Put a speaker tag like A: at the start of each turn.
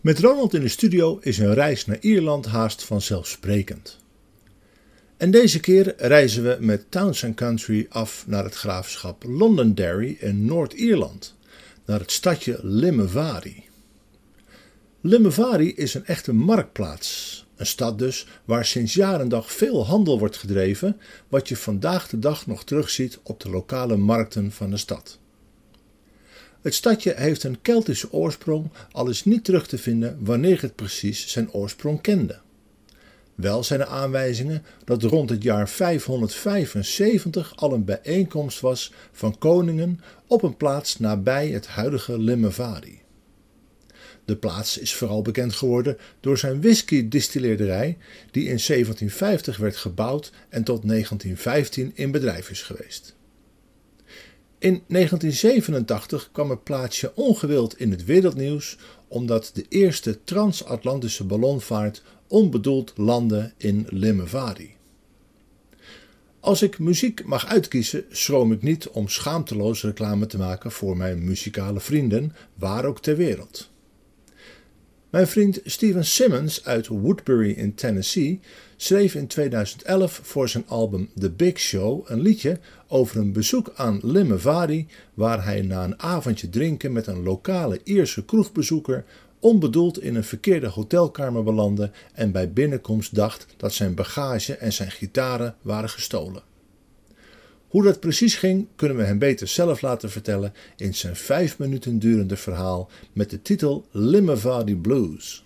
A: Met Ronald in de studio is een reis naar Ierland haast vanzelfsprekend. En deze keer reizen we met Towns & Country af naar het graafschap Londonderry in Noord-Ierland, naar het stadje Limavady. Limavady is een echte marktplaats, een stad dus waar sinds jaar en dag veel handel wordt gedreven, wat je vandaag de dag nog terugziet op de lokale markten van de stad. Het stadje heeft een Keltische oorsprong, al is niet terug te vinden wanneer het precies zijn oorsprong kende. Wel zijn er aanwijzingen dat rond het jaar 575 al een bijeenkomst was van koningen op een plaats nabij het huidige Limavady. De plaats is vooral bekend geworden door zijn whisky-distilleerderij die in 1750 werd gebouwd en tot 1915 in bedrijf is geweest. In 1987 kwam het plaatsje ongewild in het wereldnieuws omdat de eerste transatlantische ballonvaart onbedoeld landde in Limavady. Als ik muziek mag uitkiezen, schroom ik niet om schaamteloos reclame te maken voor mijn muzikale vrienden, waar ook ter wereld. Mijn vriend Steven Simmons uit Woodbury in Tennessee schreef in 2011 voor zijn album The Big Show een liedje over een bezoek aan Limavady, waar hij na een avondje drinken met een lokale Ierse kroegbezoeker onbedoeld in een verkeerde hotelkamer belandde en bij binnenkomst dacht dat zijn bagage en zijn gitaren waren gestolen. Hoe dat precies ging, kunnen we hem beter zelf laten vertellen in zijn 5 minuten durende verhaal met de titel Limavady Blues.